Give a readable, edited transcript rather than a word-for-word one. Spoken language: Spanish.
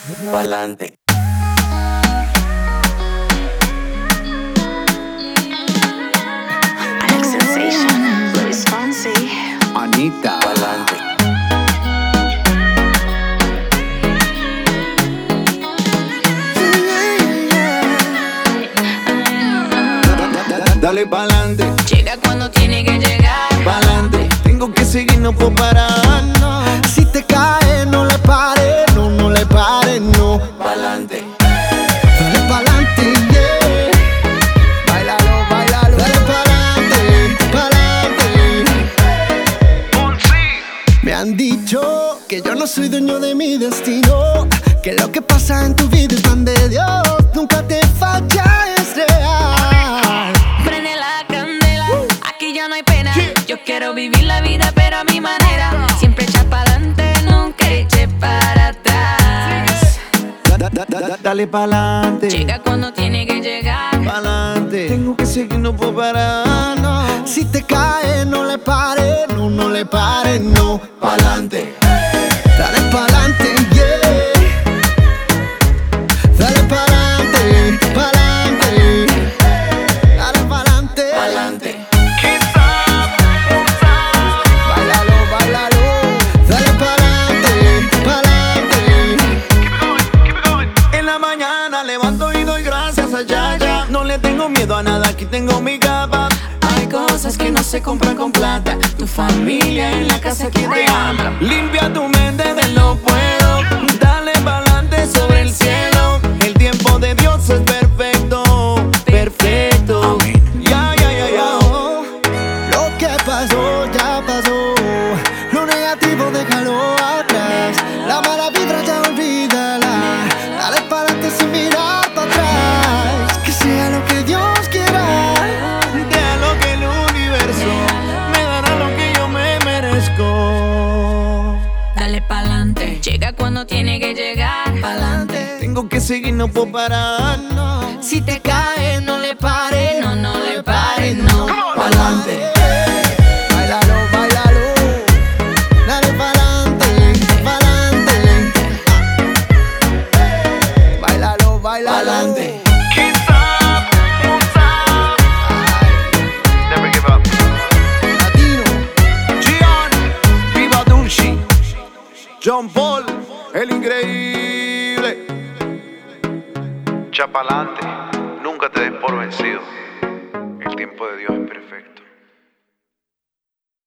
Pa'lante. Alex Sensation, Luis Fonsi, Anita. Pa'lante. Dale pa'lante, llega cuando tiene que llegar. pa'lante. Tengo que seguir, no puedo parar. No. Si te caes, no le pares, no, no le pares, no. Pa'lante. Dale pa'lante, yeah. Báilalo, báilalo. Dale pa'lante, pa'lante. Me han dicho que yo no soy dueño de mi destino, que lo que pasa en tu vida es plan de Dios. Nunca te falla, es real. Prende la candela, aquí ya no hay pena. Yo quiero vivir la vida pero a mi manera. Siempre echa pa'lante, nunca eche para atrás. Dale pa'lante, Llega cuando tiene que llegar. pa'lante. Tengo que seguir, no puedo parar. No. Si te caes, no le pares, no, no le pares, no. Pa'lante. Dale pa'lante, yeah. Dale pa'lante, pa'lante. Dale pa'lante, Pa'lante. Báilalo, báilalo. Dale pa'lante, pa'lante. En la mañana levanto y doy gracias a Yaya. No le tengo miedo a nada, aquí tengo mi capa. Hay cosas que no se compran con plata. Tu familia en la casa que te ama. Limpia tu mente del no puedo. Dale pa'lante sobre el cielo. El tiempo de Dios es perfecto, perfecto. Ya, ya, ya, ya. Lo que pasó, ya pasó. Lo negativo déjalo atrás. La mala vibra ya olvídala. Dale pa'lante sin mirar para atrás. Que sea lo que Dios quiera. Deja lo que el universo me dará lo que yo me merezco. Dale pa'lante, llega cuando tiene que llegar. Pa'lante. Tengo que seguir, no puedo parar. No. Si te caes, no le pares. No, no le pares, no. Pa'lante. Báilalo, báilalo. Dale pa'lante, pa'lante. Báilalo, báilalo. Pa'lante. Never give up. Latino. Gian, Viva Dulci. John Paul, el increíble. Echa pa'lante, nunca te des por vencido. El tiempo de Dios es perfecto.